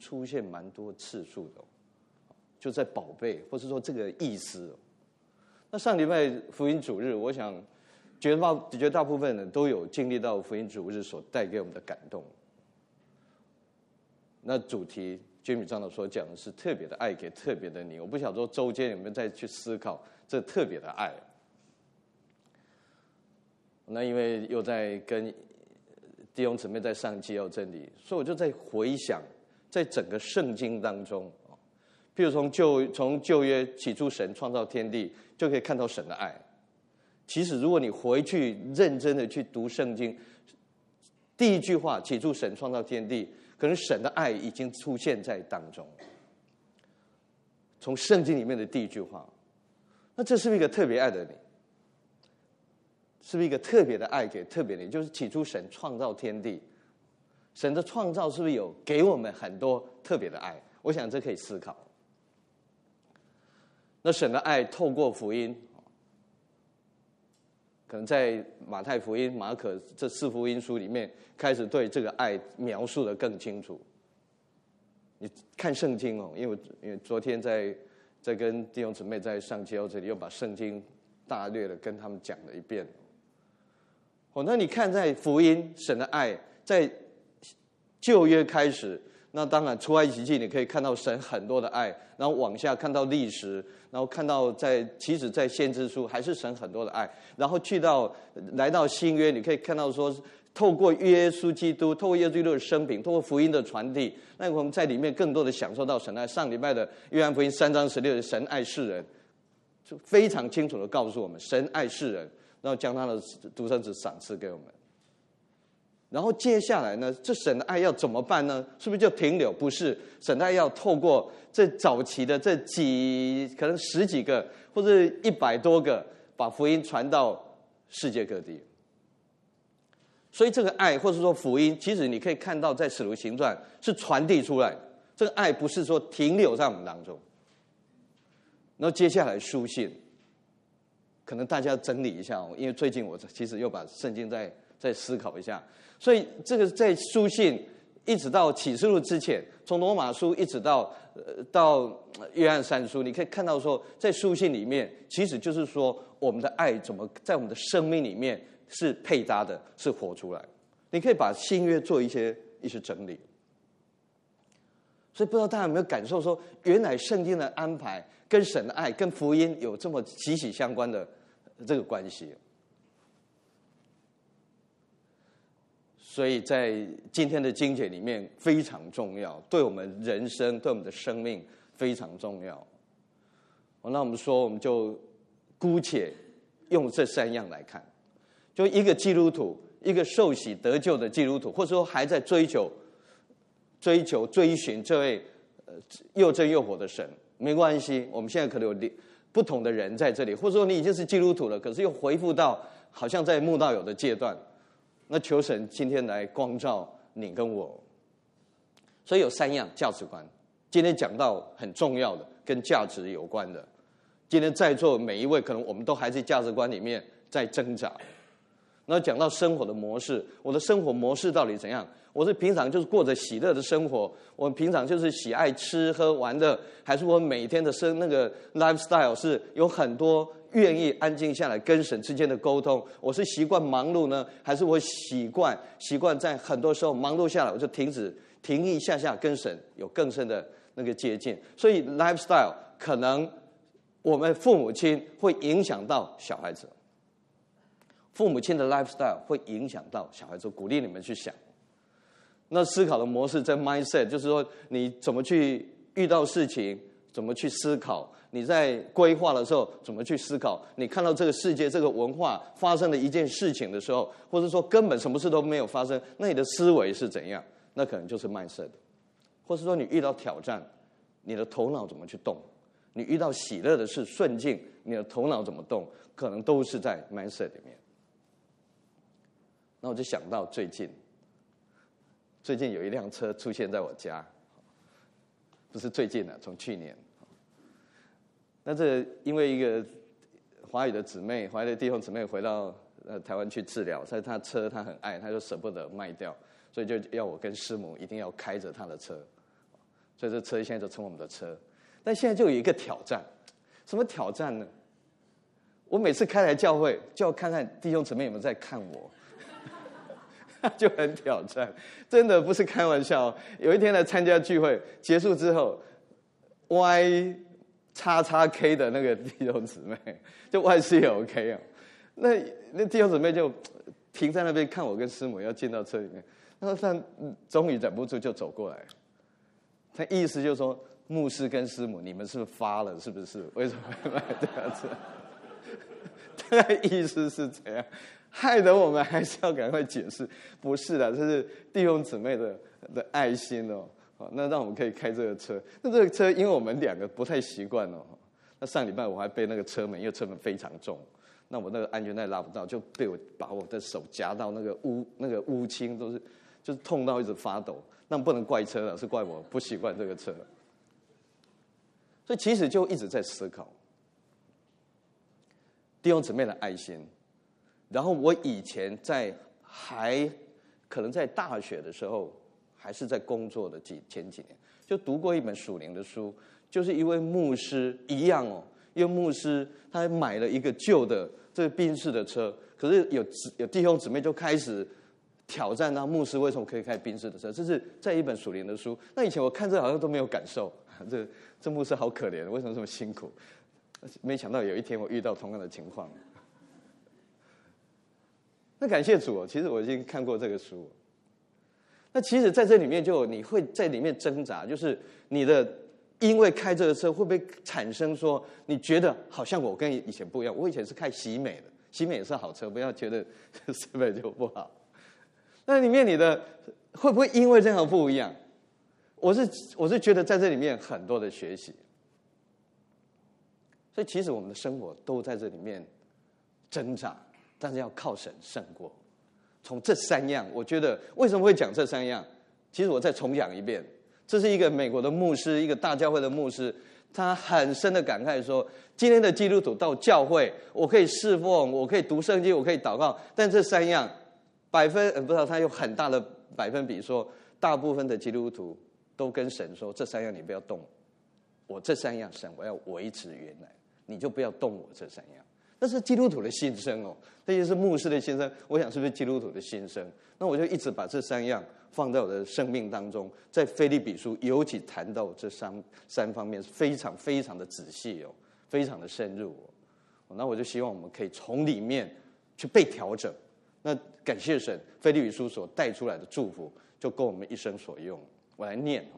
出现蛮多次数的，就在宝贝，或是说这个意思。那上礼拜福音主日，我想绝大部分人都有经历到福音主日所带给我们的感动。那主题Jimmy长老所讲的是特别的爱给特别的你，我不晓得说周间有没有再去思考这特别的爱。那因为又在跟弟兄姊妹在上基要真理，所以我就在回想，在整个圣经当中，譬如从旧约起初神创造天地，就可以看到神的爱。其实如果你回去认真的去读圣经，第一句话起初神创造天地，可能神的爱已经出现在当中。从圣经里面的第一句话，那这是不是一个特别爱的你？是不是一个特别的爱给特别的你？就是起初神创造天地，神的创造是不是有给我们很多特别的爱？我想这可以思考。那神的爱透过福音，可能在马太福音、马可这4福音书里面，开始对这个爱描述的更清楚。你看圣经哦，因为昨天在跟弟兄姊妹在上基要这里，又把圣经大略的跟他们讲了一遍。那你看在福音神的爱，在旧约开始，那当然出埃及记你可以看到神很多的爱，然后往下看到历史，然后看到其实在先知书还是神很多的爱，然后来到新约，你可以看到说透过耶稣基督，透过耶稣基督的生平，透过福音的传递，那我们在里面更多的享受到神爱。上礼拜的约翰福音3章16节，神爱世人，就非常清楚的告诉我们神爱世人，然后将他的独生子赏赐给我们。然后接下来呢，这神的爱要怎么办呢？是不是就停留？不是，神的爱要透过这早期的可能10几个或者100多个，把福音传到世界各地。所以这个爱或者说福音，其实你可以看到在使徒行传是传递出来的。这个爱不是说停留在我们当中。然后接下来书信，可能大家整理一下哦，因为最近我其实又把圣经再思考一下。所以这个在书信一直到启示录之前，从罗马书一直到约翰3书，你可以看到说，在书信里面，其实就是说我们的爱怎么在我们的生命里面是配搭的，是活出来。你可以把新约做一些整理。所以不知道大家有没有感受说，原来圣经的安排跟神的爱、跟福音有这么息息相关的这个关系。所以在今天的经节里面非常重要，对我们人生、对我们的生命非常重要。那我们说，我们就姑且用这3样来看，就一个基督徒，一个受洗得救的基督徒，或者说还在追寻这位又真又活的神，没关系。我们现在可能有不同的人在这里，或者说你已经是基督徒了，可是又回复到好像在慕道友的阶段。那求神今天来光照你跟我。所以有3样价值观，今天讲到很重要的，跟价值有关的。今天在座每一位，可能我们都还在价值观里面在挣扎。那讲到生活的模式，我的生活模式到底怎样？我是平常就是过着喜乐的生活，我平常就是喜爱吃喝玩乐，还是我每天的那个 lifestyle 是有很多愿意安静下来跟神之间的沟通？我是习惯忙碌呢，还是我习惯在很多时候忙碌下来，我就停一下跟神有更深的那个接近？所以 lifestyle 可能我们父母亲会影响到小孩子，父母亲的 lifestyle 会影响到小孩子，鼓励你们去想。那思考的模式在 mindset， 就是说你怎么去遇到事情，怎么去思考，你在规划的时候怎么去思考，你看到这个世界这个文化发生了一件事情的时候，或者说根本什么事都没有发生，那你的思维是怎样？那可能就是 mindset。或是说你遇到挑战，你的头脑怎么去动？你遇到喜乐的事顺境，你的头脑怎么动？可能都是在 mindset 里面。那我就想到最近有一辆车出现在我家，不是最近的，从去年。那这因为一个华语的弟兄姊妹回到台湾去治疗，所以他车他很爱，他就舍不得卖掉，所以就要我跟师母一定要开着他的车。 所以这车现在就成我们的车。但现在就有一个挑战，什么挑战呢？我每次开来教会，就要看看弟兄姊妹有没有在看我，就很挑战，真的不是开玩笑。有一天来参加聚会，结束之后 ，YXXK 的那个弟兄姊妹，就 YCLK 啊，那弟兄姊妹就停在那边看我跟师母要进到车里面，然后他终于忍不住就走过来，他意思就是说，牧师跟师母，你们是不是发了？是不是？为什么会买这样子？大概意思是这样，害得我们还是要赶快解释，不是的，这是弟兄姊妹的爱心哦。好，那让我们可以开这个车。那这个车，因为我们两个不太习惯哦。那上礼拜我还背那个车门，因为车门非常重，那我那个安全带拉不到，就被我把我的手夹到那个乌青，就是痛到一直发抖。那不能怪车了，是怪我不习惯这个车。所以其实就一直在思考弟兄姊妹的爱心。然后我以前可能在大学的时候，还是在工作的前几年，就读过一本属灵的书，就是一位牧师一样哦，一位牧师他还买了一个旧的这个宾士的车，可是有弟兄姊妹就开始挑战他，牧师为什么可以开宾士的车？这是在一本属灵的书。那以前我看这好像都没有感受，这牧师好可怜，为什么这么辛苦？没想到有一天我遇到同样的情况。那感谢主哦，其实我已经看过这个书。那其实在这里面你会在里面挣扎，就是因为开这个车会不会产生说你觉得好像我跟以前不一样？我以前是开喜美的，喜美也是好车，不要觉得喜美就不好。那里面会不会因为这样不一样？我是觉得在这里面很多的学习。所以其实我们的生活都在这里面挣扎，但是要靠神胜过。从这3样，我觉得为什么会讲这3样？其实我再重讲一遍，这是一个美国的牧师，一个大教会的牧师，他很深的感慨说，今天的基督徒到教会，我可以侍奉，我可以读圣经，我可以祷告，但这3样不知道他有很大的百分比说，大部分的基督徒都跟神说，这3样你不要动，我这3样神我要维持原来，你就不要动我这3样。那是基督徒的心声哦，这也是牧师的心声。我想是不是基督徒的心声？那我就一直把这3样放在我的生命当中，在腓立比书尤其谈到这三方面，非常非常的仔细哦，非常的深入哦。那我就希望我们可以从里面去被调整。那感谢神，腓立比书所带出来的祝福，就够我们一生所用。我来念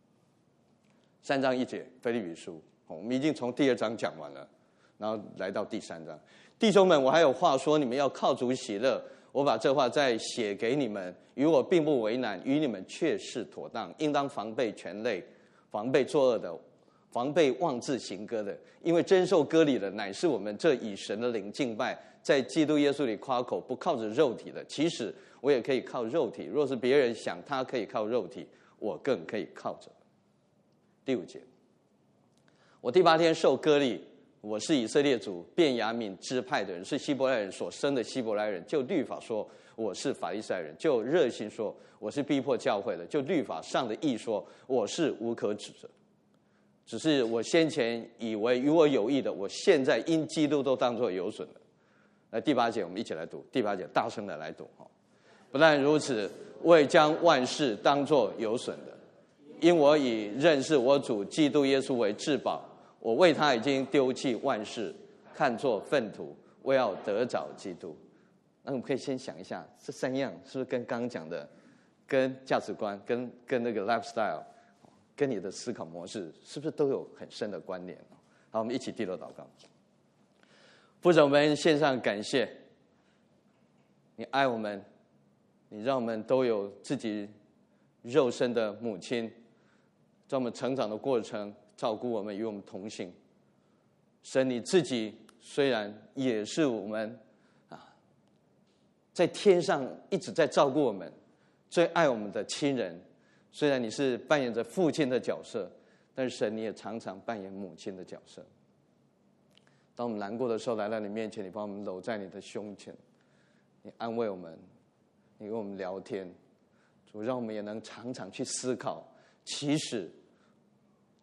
3章1节，腓立比书，我们已经从第2章讲完了。然后来到第3章，弟兄们，我还有话说，你们要靠主喜乐。我把这话再写给你们，与我并不为难，与你们却是妥当。应当防备权类，防备作恶的，防备妄自行歌的。因为真受割礼的，乃是我们这以神的灵敬拜，在基督耶稣里夸口，不靠着肉体的。其实我也可以靠肉体，若是别人想他可以靠肉体，我更可以靠着。第5节，我第8天受割礼。我是以色列族便雅悯支派的人，是希伯来人所生的希伯来人。就律法说，我是法利赛人；就热心说，我是逼迫教会的；就律法上的义说，我是无可指责。只是我先前以为与我有益的，我现在因基督都当作有损的。来第8节，我们一起来读。第8节，大声的来读。不但如此，我也将万事当作有损的，因我以认识我主基督耶稣为至宝。我为他已经丢弃万事，看作粪土，为要得着基督。那我们可以先想一下，这3样是不是跟刚刚讲的，跟价值观、跟那个 lifestyle， 跟你的思考模式，是不是都有很深的关联？好，我们一起低头祷告。父神，我们献上感谢，你爱我们，你让我们都有自己肉身的母亲，在我们成长的过程照顾我们，与我们同行。神，你自己虽然也是我们在天上一直在照顾我们，最爱我们的亲人。虽然你是扮演着父亲的角色，但是神，你也常常扮演母亲的角色。当我们难过的时候，来到你面前，你把我们搂在你的胸前，你安慰我们，你跟我们聊天。主，让我们也能常常去思考，其实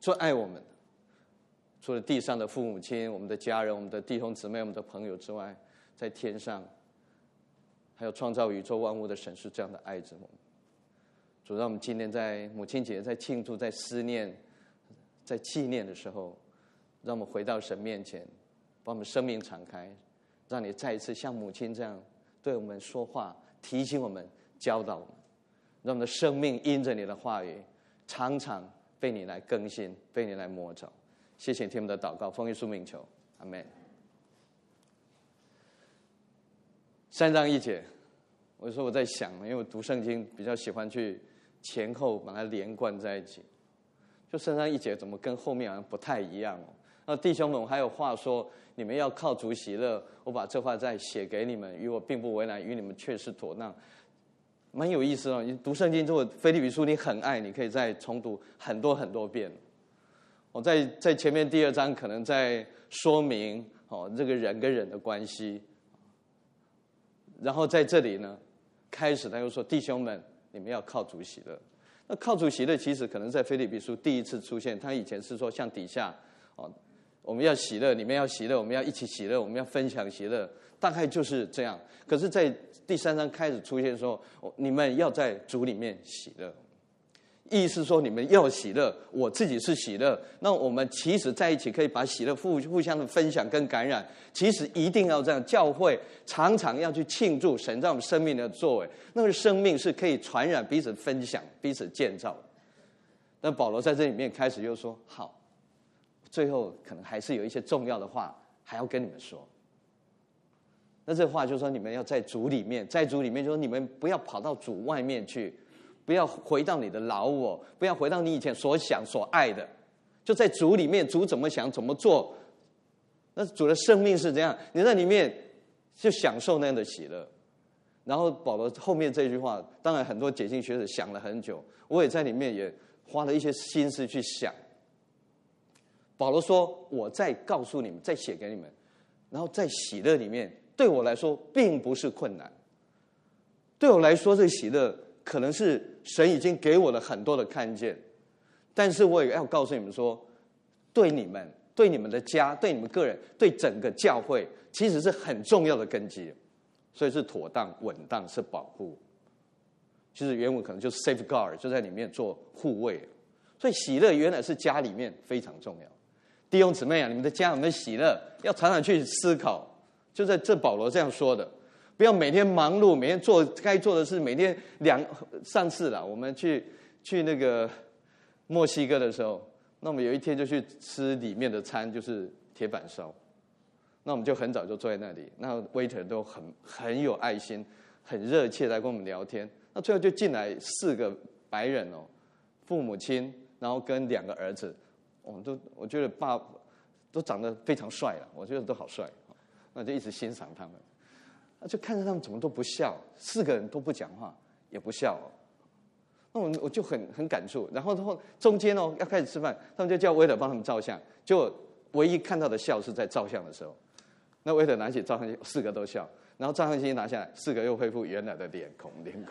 最爱我们的，除了地上的父母亲、我们的家人、我们的弟兄姊妹、我们的朋友之外，在天上还有创造宇宙万物的神是这样的爱着我们。主，让我们今天在母亲节，在庆祝、在思念、在纪念的时候，让我们回到神面前，把我们生命敞开，让你再一次像母亲这样对我们说话，提醒我们、教导我们，让我们的生命因着你的话语，常常被你来更新，被你来摸着。谢谢听我们的祷告，奉耶稣名求，阿们。3章1节，我说我在想，因为我读圣经比较喜欢去前后把它连贯在一起。就3章1节怎么跟后面好像不太一样哦？那弟兄们，我还有话说，你们要靠主喜乐。我把这话再写给你们，与我并不为难，与你们确实妥当。蛮有意思哦。你读圣经，如果腓立比书你很爱，你可以再重读很多很多遍。我在前面第2章可能在说明这个人跟人的关系，然后在这里呢，开始他又说弟兄们，你们要靠主喜乐。那靠主喜乐其实可能在腓立比书第一次出现，他以前是说像底下我们要喜乐，你们要喜乐，我们要一起喜乐，我们要分享喜乐，大概就是这样。可是在第3章开始出现说，你们要在主里面喜乐，意思说你们要喜乐，我自己是喜乐。那我们其实在一起可以把喜乐互相的分享跟感染，其实一定要这样。教会常常要去庆祝神在我们生命的作为，那个生命是可以传染、彼此分享、彼此建造的。那保罗在这里面开始又说，好，最后可能还是有一些重要的话还要跟你们说。那这话就是说，你们要在主里面，在主里面就是说，你们不要跑到主外面去，不要回到你的老我，不要回到你以前所想所爱的，就在主里面，主怎么想怎么做。那主的生命是这样，你在里面就享受那样的喜乐。然后保罗后面这句话，当然很多解经学者想了很久，我也在里面也花了一些心思去想。保罗说，我再告诉你们，再写给你们，然后在喜乐里面，对我来说并不是困难。对我来说，这个喜乐可能是神已经给我了很多的看见，但是我也要告诉你们说，对你们、对你们的家、对你们个人、对整个教会，其实是很重要的根基，所以是妥当、稳当，是保护。其实原文可能就是 safeguard， 就在里面做护卫。所以喜乐原来是家里面非常重要。弟兄姊妹啊，你们的家有没有喜乐？要常常去思考。就在这保罗这样说的，不要每天忙碌，每天做该做的事，每天上次啦，我们去那个墨西哥的时候，那我们有一天就去吃里面的餐，就是铁板烧。那我们就很早就坐在那里，那 waiter 都很有爱心，很热切来跟我们聊天。那最后就进来4个白人父母亲，然后跟2个儿子，我觉得爸都长得非常帅了，我觉得都好帅。那就一直欣赏他们，就看着他们怎么都不笑，4个人都不讲话，也不笑。那我就很感触。然后中间要开始吃饭，他们就叫 waiter 帮他们照相，结果唯一看到的笑是在照相的时候，那 waiter 拿起照相机，4个都笑，然后照相机拿下来，4个又恢复原来的脸孔。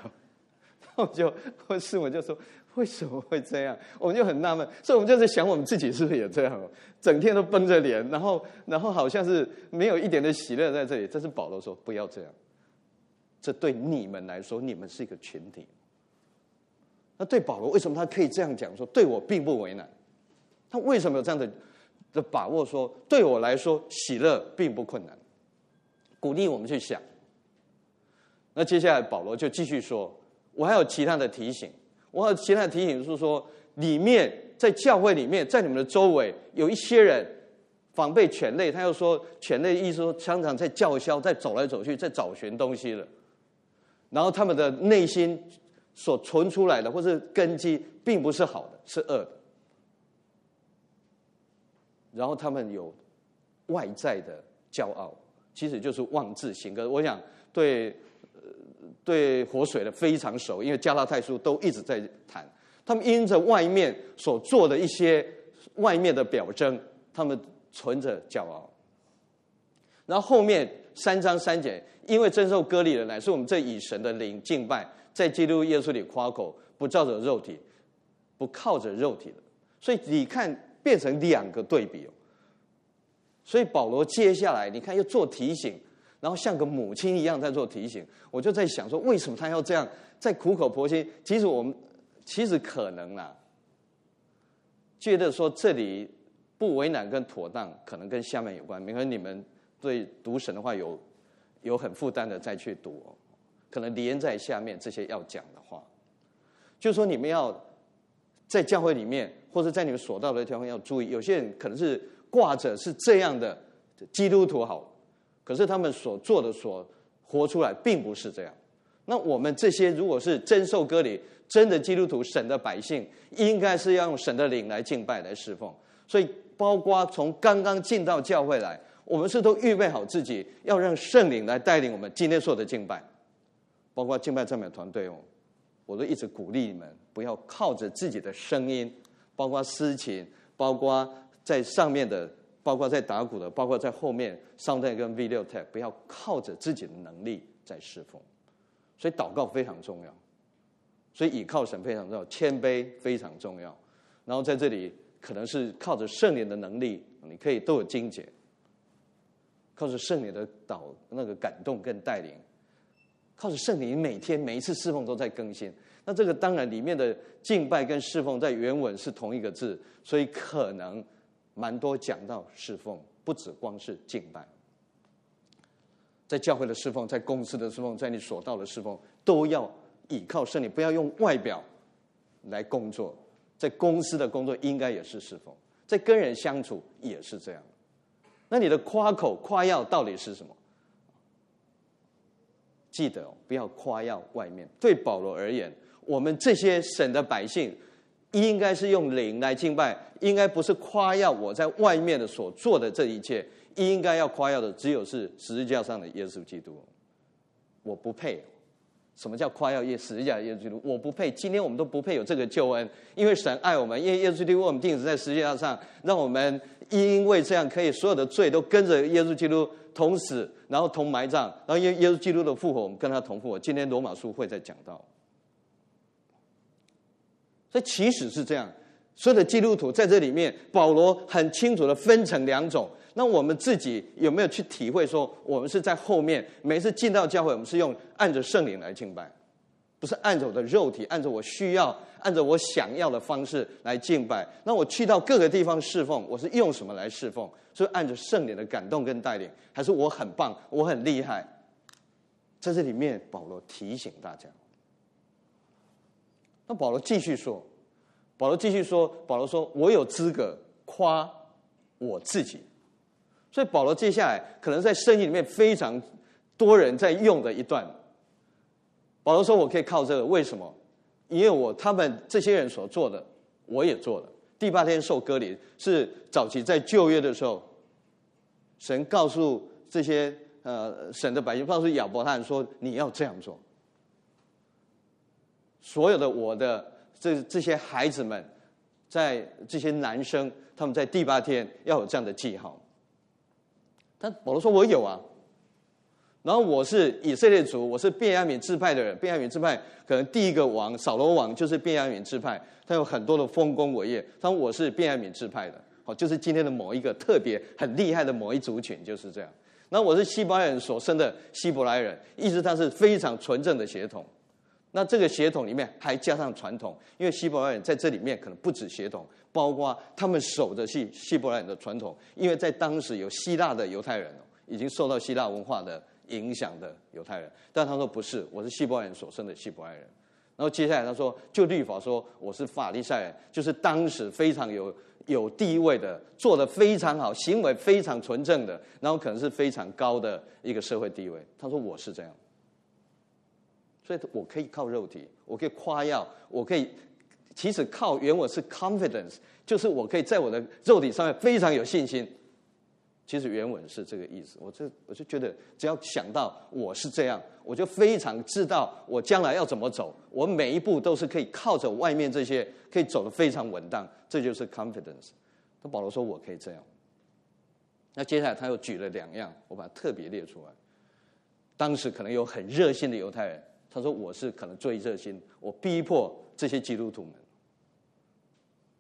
我师母就说，为什么会这样？我们就很纳闷，所以我们就在想，我们自己是不是也这样？整天都绷着脸，然后好像是没有一点的喜乐在这里。这是保罗说，不要这样。这对你们来说，你们是一个群体。那对保罗，为什么他可以这样讲说，对我并不为难？他为什么有这样的把握说，对我来说喜乐并不困难？鼓励我们去想。那接下来保罗就继续说，我还有其他的提醒。我还有其他的提醒是说，里面在教会里面，在你们的周围有一些人防备犬类，他又说犬类意思说常常在叫嚣，在走来走去，在找寻东西了。然后他们的内心所存出来的或是根基并不是好的，是恶的。然后他们有外在的骄傲，其实就是妄自行歌。我想对活水的非常熟，因为加拉太书都一直在谈，他们因着外面所做的一些外面的表征，他们存着骄傲。然后后面3章3节，因为真受割礼的乃是我们这以神的灵敬拜，在基督耶稣里夸口，不照着肉体，不靠着肉体的。 所以你看变成两个对比哦。所以保罗接下来你看又做提醒，然后像个母亲一样在做提醒。我就在想说，为什么他要这样在苦口婆心？其实可能啦，觉得说这里不为难跟妥当，可能跟下面有关。可能你们对读神的话有很负担的再去读哦，可能连在下面这些要讲的话，就是说你们要在教会里面，或者在你们所到的地方要注意，有些人可能是挂着是这样的基督徒好，可是他们所做的所活出来并不是这样。那我们这些如果是真受割礼、真的基督徒、神的百姓，应该是要用神的灵来敬拜、来侍奉。所以包括从刚刚进到教会来，我们是都预备好自己，要让圣灵来带领我们今天所有的敬拜，包括敬拜赞美团队哦，我都一直鼓励你们不要靠着自己的声音，包括司琴，包括在上面的，包括在打鼓的，包括在后面sound tech跟 video tech， 不要靠着自己的能力在侍奉。所以祷告非常重要，所以倚靠神非常重要，谦卑非常重要。然后在这里可能是靠着圣灵的能力，你可以都有精简，靠着圣灵的那个感动跟带领，靠着圣灵每天每一次侍奉都在更新。那这个当然里面的敬拜跟侍奉在原文是同一个字，所以可能蛮多讲到侍奉，不只光是敬拜。在教会的侍奉，在公司的侍奉，在你所到的侍奉，都要倚靠圣灵，不要用外表来工作。在公司的工作应该也是侍奉，在跟人相处也是这样。那你的夸口夸耀到底是什么？记得不要夸耀外面。对保罗而言，我们这些神的百姓，应该是用灵来敬拜，应该不是夸耀我在外面的所做的这一切。应该要夸耀的只有是十字架上的耶稣基督。我不配。什么叫夸耀十字架的耶稣基督？我不配。今天我们都不配有这个救恩，因为神爱我们，因为耶稣基督为我们钉死在十字架上，让我们因为这样可以所有的罪都跟着耶稣基督同死，然后同埋葬，然后耶稣基督的复活，我们跟他同复活。今天罗马书会再讲到。所以其实是这样，所有的基督徒在这里面，保罗很清楚的分成两种。那我们自己有没有去体会说，我们是在后面，每次进到教会，我们是用按着圣灵来敬拜，不是按着我的肉体，按着我需要，按着我想要的方式来敬拜。那我去到各个地方侍奉，我是用什么来侍奉？是按着圣灵的感动跟带领，还是我很棒，我很厉害？在这里面，保罗提醒大家。那保罗继续说，保罗说，我有资格夸我自己。所以保罗接下来可能在圣经里面非常多人在用的一段。保罗说我可以靠这个，为什么？因为他们这些人所做的我也做了。第8天受割礼是早期在旧约的时候，神告诉这些神的百姓，告诉亚伯拉罕说你要这样做。所有的我的这些孩子们，在这些男生，他们在第8天要有这样的记号。但保罗说我有啊，然后我是以色列族，我是便雅悯支派的人。便雅悯支派可能第一个王扫罗王就是便雅悯支派，他有很多的丰功伟业。他说我是便雅悯支派的，就是今天的某一个特别很厉害的某一族群，就是这样。然后我是希伯来人所生的希伯来人，意思他是非常纯正的血统。那这个血统里面还加上传统，因为希伯来人在这里面可能不止血统，包括他们守的是希伯来人的传统，因为在当时有希腊的犹太人，已经受到希腊文化的影响的犹太人。但他说不是，我是希伯来人所生的希伯来人。然后接下来他说，就律法说我是法利赛人，就是当时非常有地位的，做得非常好，行为非常纯正的，然后可能是非常高的一个社会地位。他说我是这样。所以我可以靠肉体，我可以夸耀，我可以其实靠原文是 confidence， 就是我可以在我的肉体上面非常有信心。其实原文是这个意思。我就觉得只要想到我是这样，我就非常知道我将来要怎么走，我每一步都是可以靠着外面这些可以走得非常稳当，这就是 confidence。那保罗说我可以这样。那接下来他又举了2样，我把它特别列出来。当时可能有很热心的犹太人，他说我是可能最热心，我逼迫这些基督徒们。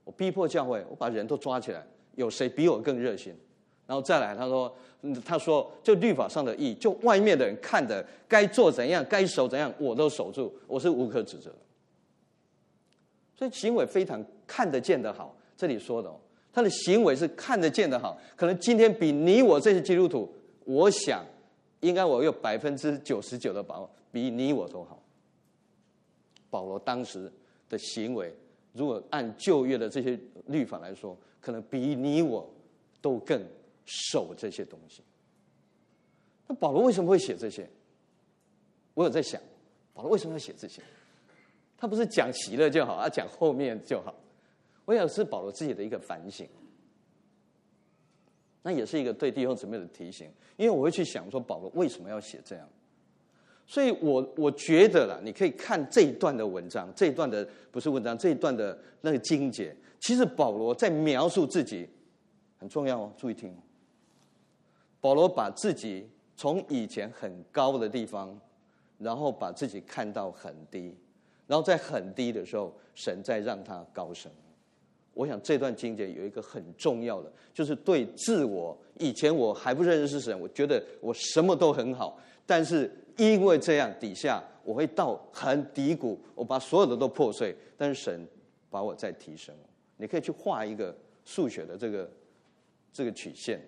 我逼迫教会，我把人都抓起来，有谁比我更热心？然后再来，他说，就律法上的义，就外面的人看的该做怎样，该守怎样，我都守住，我是无可指责的。所以行为非常看得见的好，这里说的他的行为是看得见的好，可能今天比你我这些基督徒，我想应该我有99%的把握，比你我都好。保罗当时的行为，如果按旧约的这些律法来说，可能比你我都更守这些东西。那保罗为什么会写这些？我有在想，保罗为什么要写这些？他不是讲喜乐就好，他讲后面就好。我想是保罗自己的一个反省，那也是一个对弟兄姊妹的提醒。因为我会去想说，保罗为什么要写这样？所以我觉得啦，你可以看这一段的文章，这一段的不是文章，这一段的那个经节，其实保罗在描述自己很重要哦，注意听。保罗把自己从以前很高的地方，然后把自己看到很低，然后在很低的时候，神再让他高升。我想这段经节有一个很重要的，就是对自我，以前我还不认识神，我觉得我什么都很好，但是因为这样底下我会到很低谷，我把所有的都破碎，但是神把我再提升。你可以去画一个数学的这个曲线。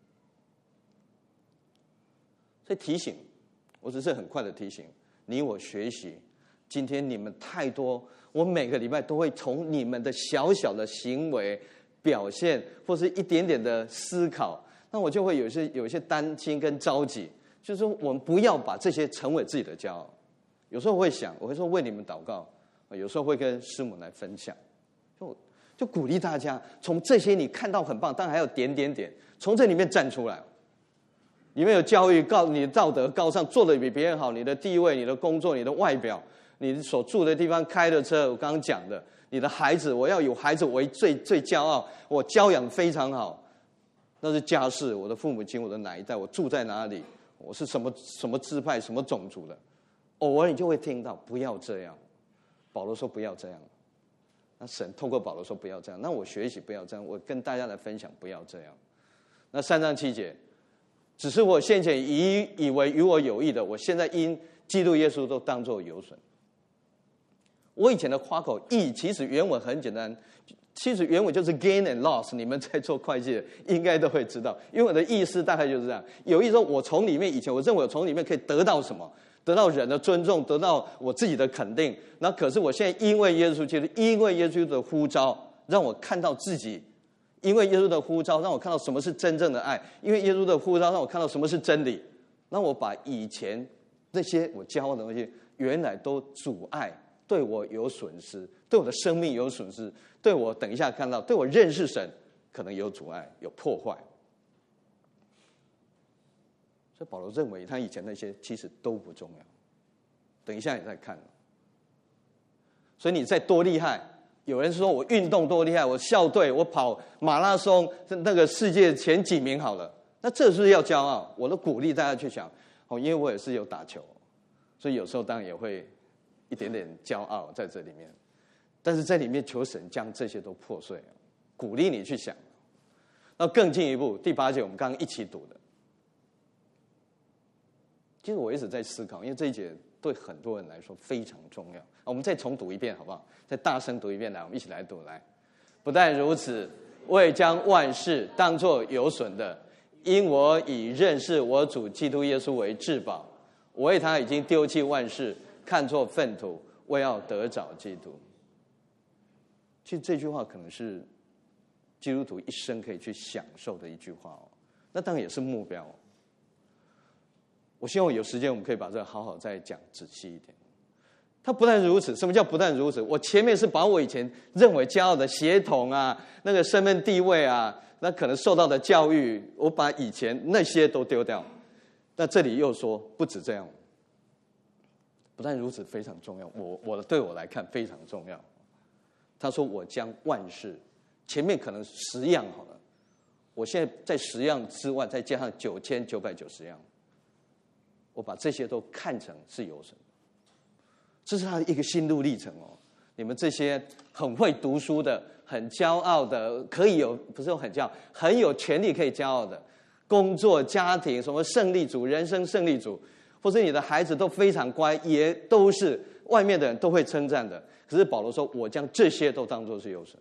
所以提醒，我只是很快的提醒你我学习。今天你们太多，我每个礼拜都会从你们的小小的行为表现，或是一点点的思考，那我就会有一些担心跟着急，就是说我们不要把这些成为自己的骄傲。有时候我会想，我会说为你们祷告，有时候会跟师母来分享，就鼓励大家从这些你看到很棒，当然还有点点点，从这里面站出来。里面有教育，你的道德高尚，做得比别人好，你的地位、你的工作、你的外表，你所住的地方、开的车，我刚刚讲的，你的孩子，我要有孩子为最骄傲，我教养非常好，那是家世，我的父母亲，我的哪一代，我住在哪里，我是什么支派、什么种族的，偶尔你就会听到不要这样。保罗说不要这样，那神透过保罗说不要这样，那我学习不要这样，我跟大家来分享不要这样。那3章7节。只是我先前以为与我有益的，我现在因基督耶稣都当作有损。我以前的夸口义，其实原文很简单，其实原文就是 gain and loss。你们在做会计的应该都会知道，因为我的意思大概就是这样。有意思说，我从里面以前我认为我从里面可以得到什么，得到人的尊重，得到我自己的肯定。那可是我现在因为耶稣基督，因为耶稣的呼召，让我看到自己。因为耶稣的呼召，让我看到什么是真正的爱；因为耶稣的呼召，让我看到什么是真理。让我把以前那些我骄傲的东西，原来都阻碍，对我有损失，对我的生命有损失，对我等一下看到，对我认识神可能有阻碍，有破坏。所以保罗认为，他以前那些其实都不重要。等一下你再看。所以你再多厉害。有人说我运动多厉害，我校队，我跑马拉松，那个世界前几名好了，那这是要骄傲。我都鼓励大家去想，因为我也是有打球，所以有时候当然也会一点点骄傲在这里面，但是在里面求神将这些都破碎，鼓励你去想。那更进一步，第8节我们刚刚一起读的，其实我一直在思考，因为这一节对很多人来说非常重要。我们再重读一遍好不好？再大声读一遍，来，我们一起来读。来，不但如此，我也将万事当作有损的，因我以认识我主基督耶稣为至宝。我为他已经丢弃万事，看作粪土，为要得着基督。其实这句话可能是基督徒一生可以去享受的一句话哦。那当然也是目标。我希望有时间我们可以把这个好好再讲仔细一点。他不但如此，什么叫不但如此？我前面是把我以前认为骄傲的血统啊，那个身份地位啊，那可能受到的教育，我把以前那些都丢掉。那这里又说不止这样，不但如此非常重要，对我来看非常重要。他说我将万事，前面可能10样好了，我现在在10样之外再加上9990样，我把这些都看成是有损。这是他的一个心路历程哦。你们这些很会读书的、 很骄傲的，可以有不是很骄傲，很有权利可以骄傲的工作、家庭，什么胜利组、人生胜利组，或者你的孩子都非常乖，也都是外面的人都会称赞的。可是保罗说：“我将这些都当作是有损。”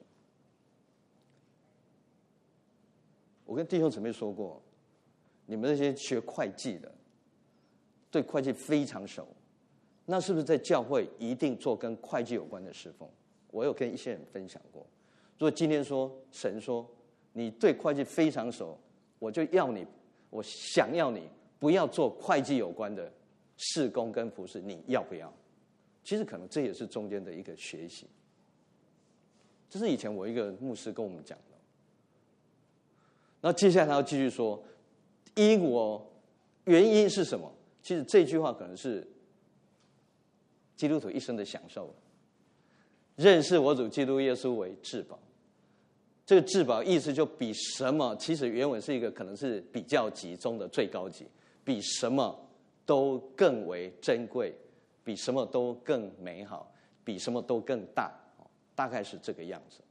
我跟弟兄姊妹说过，你们那些学会计的，对会计非常熟，那是不是在教会一定做跟会计有关的侍奉？我有跟一些人分享过。如果今天说神说你对会计非常熟，我就要你，我想要你不要做会计有关的事工跟服事，你要不要？其实可能这也是中间的一个学习。这是以前我一个牧师跟我们讲的。然后接下来他要继续说，原因是什么？其实这句话可能是基督徒一生的享受，认识我主基督耶稣为至宝。这个至宝意思就比什么，其实原文是一个可能是比较级中的最高级，比什么都更为珍贵，比什么都更美好，比什么都更大，大概是这个样子。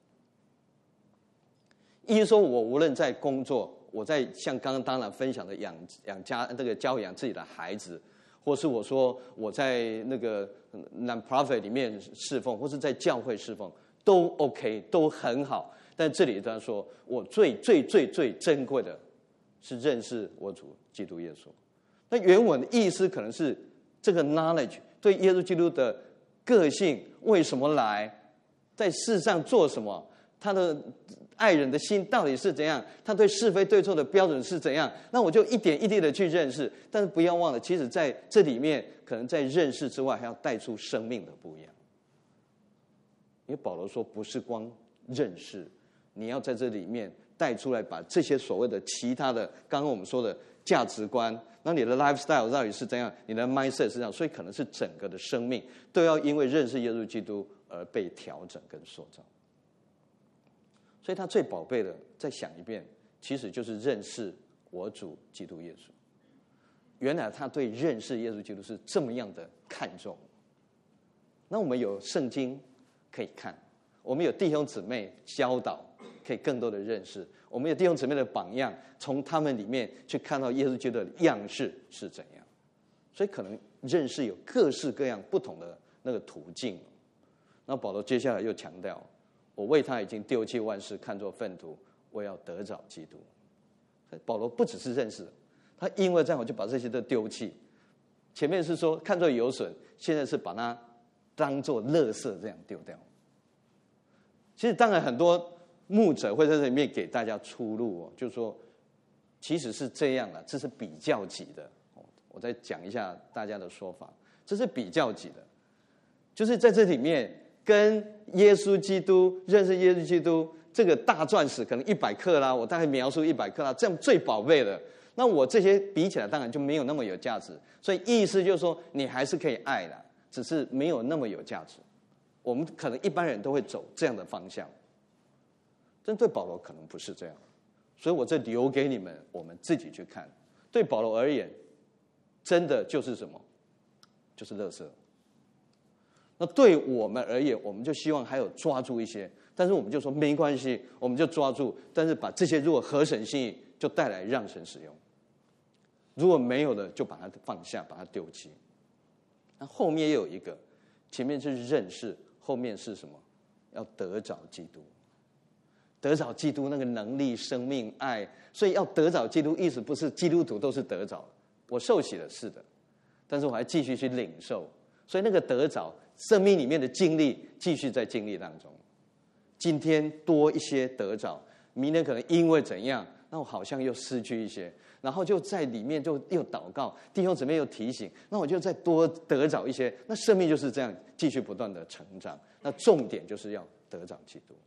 意思说我无论在工作，我在像刚刚当然分享的教养自己的孩子，或是我说我在那个 non-profit 里面侍奉，或是在教会侍奉，都 OK， 都很好。但这里他说，我最珍贵的是认识我主基督耶稣。那原文的意思可能是这个 knowledge 对耶稣基督的个性，为什么来，在世上做什么，他的爱人的心到底是怎样，他对是非对错的标准是怎样，那我就一点一滴的去认识。但是不要忘了，其实在这里面可能在认识之外，还要带出生命的不一样。因为保罗说，不是光认识，你要在这里面带出来，把这些所谓的其他的刚刚我们说的价值观，那你的 lifestyle 到底是怎样，你的 mindset 是怎样，所以可能是整个的生命都要因为认识耶稣基督而被调整跟塑造。所以他最宝贝的，再想一遍，其实就是认识我主基督耶稣。原来他对认识耶稣基督是这么样的看重。那我们有圣经可以看，我们有弟兄姊妹教导，可以更多的认识。我们有弟兄姊妹的榜样，从他们里面去看到耶稣基督的样式是怎样。所以可能认识有各式各样不同的那个途径。那保罗接下来又强调，我为他已经丢弃万事，看作粪土，我要得着基督。保罗不只是认识，他因为这样我就把这些都丢弃。前面是说看作有损，现在是把它当作垃圾这样丢掉。其实当然很多牧者会在这里面给大家出路哦，就是说其实是这样的，这是比较级的。我再讲一下大家的说法，这是比较级的，就是在这里面跟耶稣基督认识耶稣基督这个大钻石可能100克啦，我大概描述100克啦，这样最宝贝的。那我这些比起来当然就没有那么有价值，所以意思就是说你还是可以爱的，只是没有那么有价值。我们可能一般人都会走这样的方向，但对保罗可能不是这样，所以我这留给你们，我们自己去看。对保罗而言，真的就是什么？就是垃圾。那对我们而言，我们就希望还有抓住一些，但是我们就说没关系，我们就抓住，但是把这些如果合神心意，就带来让神使用；如果没有的，就把它放下，把它丢弃。那后面也有一个，前面是认识，后面是什么？要得着基督，得着基督那个能力、生命、爱。所以要得着基督，意思不是基督徒都是得着，我受洗了是的，但是我还继续去领受，所以那个得着。生命里面的经历继续在经历当中，今天多一些得着，明天可能因为怎样，那我好像又失去一些，然后就在里面就又祷告，弟兄姊妹又提醒，那我就再多得着一些，那生命就是这样继续不断的成长。那重点就是要得着基督。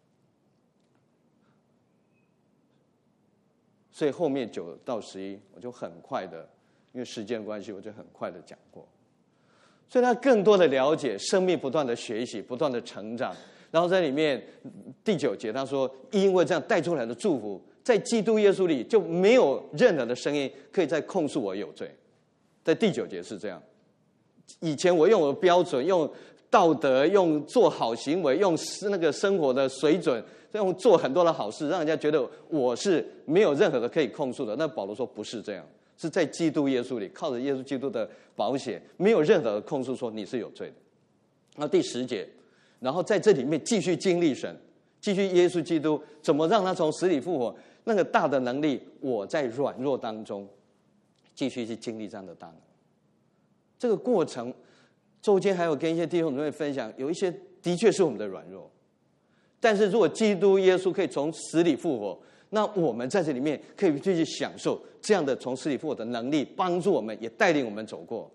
所以后面9到11，我就很快的，因为时间关系，我就很快的讲过。所以他更多的了解生命，不断的学习，不断的成长。然后在里面第9节他说，因为这样带出来的祝福，在基督耶稣里就没有任何的声音可以再控诉我有罪。在第9节是这样，以前我用我的标准，用道德，用做好行为，用那个生活的水准，用做很多的好事，让人家觉得我是没有任何的可以控诉的。那保罗说不是这样，是在基督耶稣里，靠着耶稣基督的保险，没有任何的控诉说你是有罪的。那第10节，然后在这里面继续经历神，继续耶稣基督怎么让他从死里复活，那个大的能力，我在软弱当中继续去经历这样的大能。这个过程中间还有跟一些弟兄姊妹分享，有一些的确是我们的软弱，但是如果基督耶稣可以从死里复活，那我们在这里面可以继续享受这样的从死里复活的能力，帮助我们，也带领我们走过。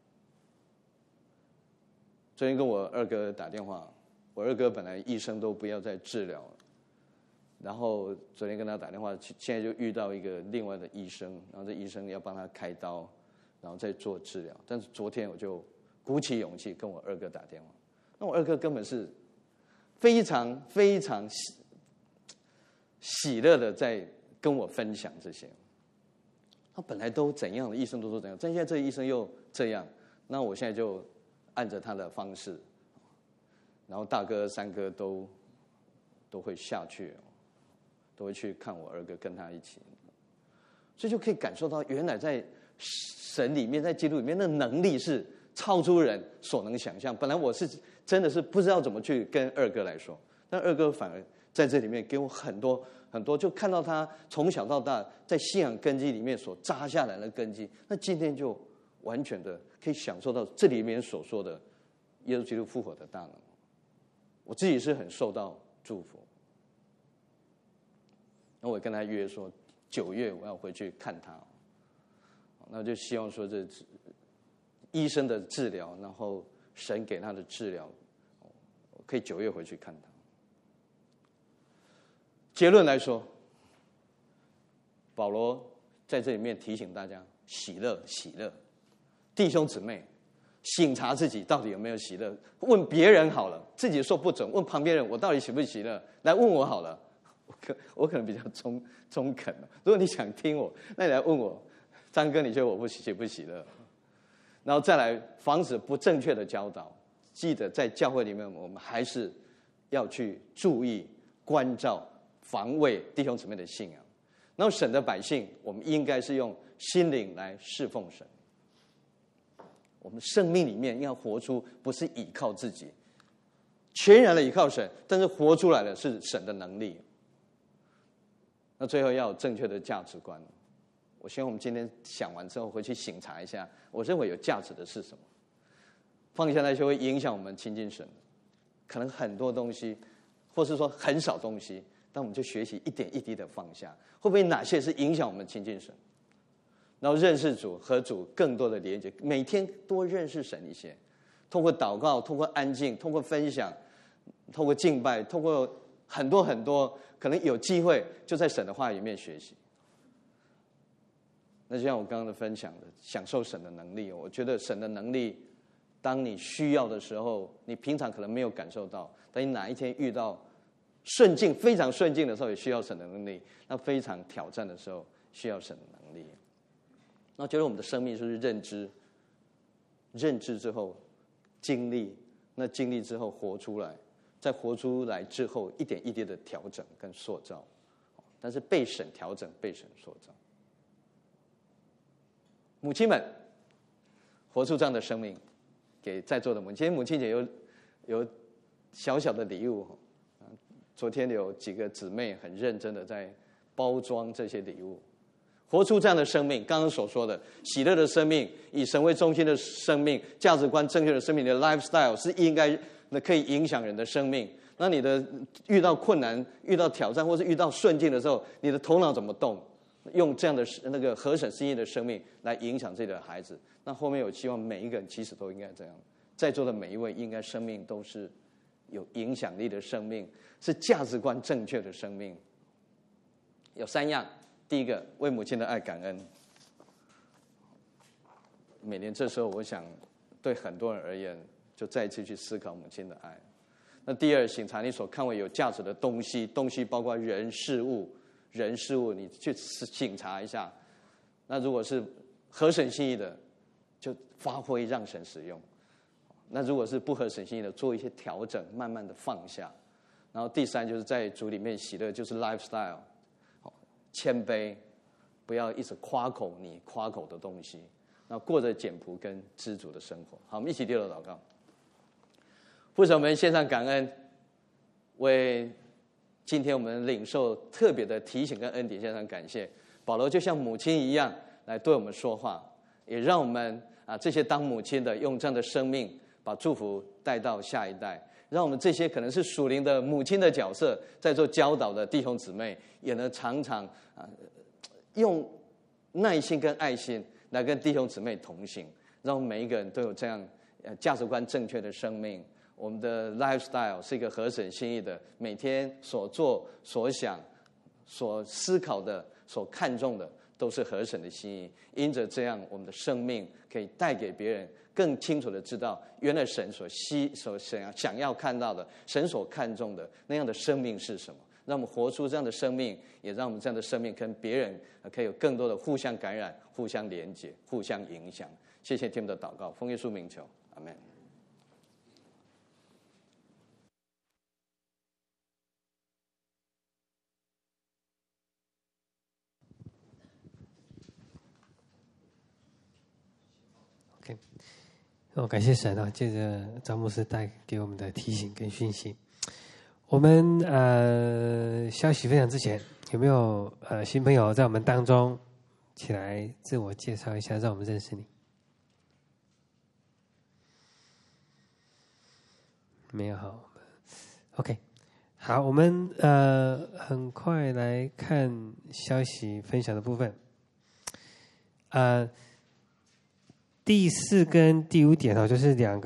昨天跟我二哥打电话，我二哥本来医生都不要再治疗了，然后昨天跟他打电话，现在就遇到一个另外的医生，然后这医生要帮他开刀，然后再做治疗。但是昨天我就鼓起勇气跟我二哥打电话，那我二哥根本是非常非常喜乐的在跟我分享这些。他本来都怎样的，医生都说怎样，但现在这个医生又这样，那我现在就按着他的方式，然后大哥三哥都会下去，都会去看我二哥，跟他一起，所以就可以感受到原来在神里面，在基督里面的能力是超出人所能想象。本来我是真的是不知道怎么去跟二哥来说，但二哥反而在这里面给我很多很多，就看到他从小到大在信仰根基里面所扎下来的根基，那今天就完全的可以享受到这里面所说的耶稣基督复活的大能。我自己是很受到祝福。那我跟他约说9月我要回去看他，那就希望说这医生的治疗，然后神给他的治疗，可以9月回去看他。结论来说，保罗在这里面提醒大家喜乐，喜乐，弟兄姊妹，省察自己到底有没有喜乐。问别人好了，自己说不准，问旁边人我到底喜不喜乐，来问我好了。我可能比较中肯。如果你想听我，那你来问我，张哥，你觉得我喜不喜乐？然后再来防止不正确的教导。记得在教会里面，我们还是要去注意、关照、防卫弟兄姊妹的信仰。然后神的百姓，我们应该是用心灵来侍奉神。我们生命里面要活出不是依靠自己，全然的依靠神，但是活出来的是神的能力。那最后要有正确的价值观。我希望我们今天想完之后回去省察一下，我认为有价值的是什么，放下那些会影响我们亲近神的，可能很多东西，或是说很少东西，但我们就学习一点一滴的放下。会不会哪些是影响我们亲近神？然后认识主，和主更多的连接，每天多认识神一些，通过祷告，通过安静，通过分享，通过敬拜，通过很多很多，可能有机会就在神的话语里面学习。那就像我刚刚的分享的，享受神的能力。我觉得神的能力，当你需要的时候，你平常可能没有感受到，但你哪一天遇到顺境，非常顺境的时候，也需要神的能力；那非常挑战的时候，需要神的能力。那觉得我们的生命就是认知，认知之后经历，那经历之后活出来，在活出来之后一点一滴的调整跟塑造，但是被神调整，被神塑造。母亲们，活出这样的生命，给在座的母亲。今天母亲节有小小的礼物，昨天有几个姊妹很认真的在包装这些礼物。活出这样的生命，刚刚所说的喜乐的生命，以神为中心的生命，价值观正确的生命，你的 lifestyle 是应该可以影响人的生命。那你的遇到困难、遇到挑战，或是遇到顺境的时候，你的头脑怎么动？用这样的那个合神心意的生命来影响自己的孩子。那后面我希望每一个人其实都应该这样，在座的每一位应该生命都是有影响力的生命，是价值观正确的生命。有3样，第一个，为母亲的爱感恩。每年这时候，我想对很多人而言，就再一次去思考母亲的爱。那第二，省察你所看为有价值的东西，东西包括人事物，你去省察一下。那如果是合神心意的，就发挥让神使用。 那如果是不合神心意的，做一些调整，慢慢的放下。然后第三就是在主里面喜乐，就是 lifestyle， 谦卑，不要一直夸口你夸口的东西，那过着简朴跟知足的生活。好，我们一起低头祷告。父神，我们献上感恩，为今天我们领受特别的提醒跟恩典献上感谢。保罗就像母亲一样来对我们说话，也让我们这些当母亲的用这样的生命把祝福带到下一代，让我们这些可能是属灵的母亲的角色在做教导的弟兄姊妹，也能常常用耐心跟爱心来跟弟兄姊妹同行，让我们每一个人都有这样价值观正确的生命。我们的 lifestyle 是一个合神心意的，每天所做所想所思考的所看重的都是合神的心意，因着这样我们的生命可以带给别人更清楚的知道，原来神所想要看到的，神所看重的那样的生命是什么。让我们活出这样的生命，也让我们这样的生命跟别人可以有更多的互相感染、互相连结、互相影响。谢谢听我们的祷告，奉耶稣名求，阿们。 感谢神啊！借着张牧师带给我们的提醒跟讯息，我们消息分享之前，有没有新朋友在我们当中起来自我介绍一下，让我们认识你？没有，好 ，OK， 好，我们很快来看消息分享的部分，第4跟第5点就是2个。